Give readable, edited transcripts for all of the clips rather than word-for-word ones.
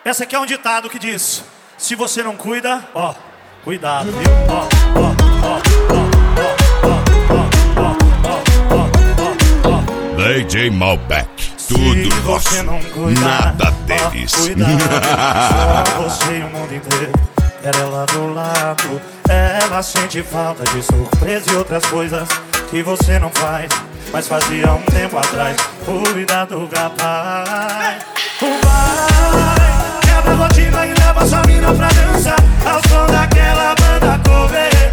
Essa aqui é um ditado que diz: se você não cuida, ó, cuidado, viu? DJ Malbec, tudo você não cuida, nada deles. Cuidado, só você e o mundo inteiro. Era ela do lado, ela sente falta de surpresa e outras coisas que você não faz, mas fazia um tempo atrás. Cuida do rapaz. Vai, quebra a rotina e leva sua mina pra dança ao som daquela banda cover.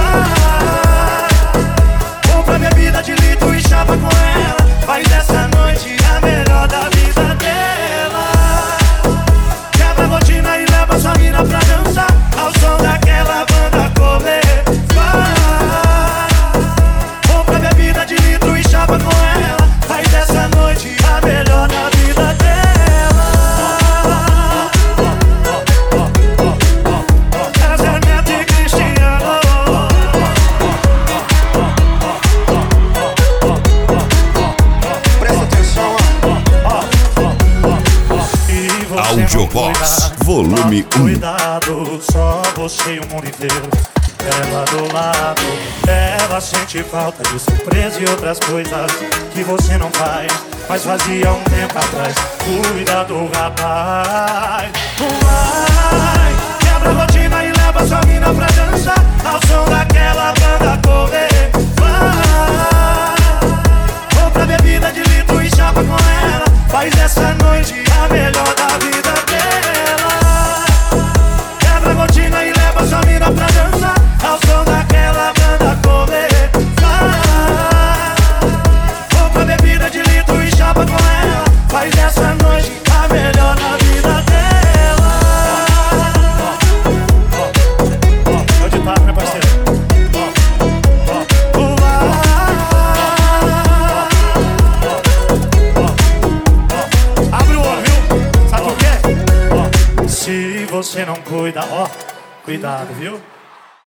Vai, compra bebida de litro e chapa com ela. Faz dessa noite a melhor da vida dela. Quebra a rotina e leva sua mina pra dança ao som daquela banda cover. Vai, compra bebida de litro e chapa com ela. Faz dessa noite a melhor da vida dela. Essa é Neto e Cristiano. Presta atenção, Audiobox, volume 1. Cuidado, só você e o mundo inteiro. Ela do lado, ela sente falta de surpresa e outras coisas que você não faz, mas fazia um tempo atrás. Cuida do rapaz. Vai, quebra a rotina e leva sua mina pra dança ao som daquela banda cover. Vai, compra bebida de litro e chapa com ela. Faz essa noite a melhor da vida dela. Quebra a rotina e leva sua mina pra dança ao som daquela banda cover. Vai, compra bebida de litro e chapa com ela. Faz essa noite a melhor da vida dela. É o ditado, meu parceiro. Abre o olho, viu? Sabe por quê? Se você não cuida, ó, cuidado, viu?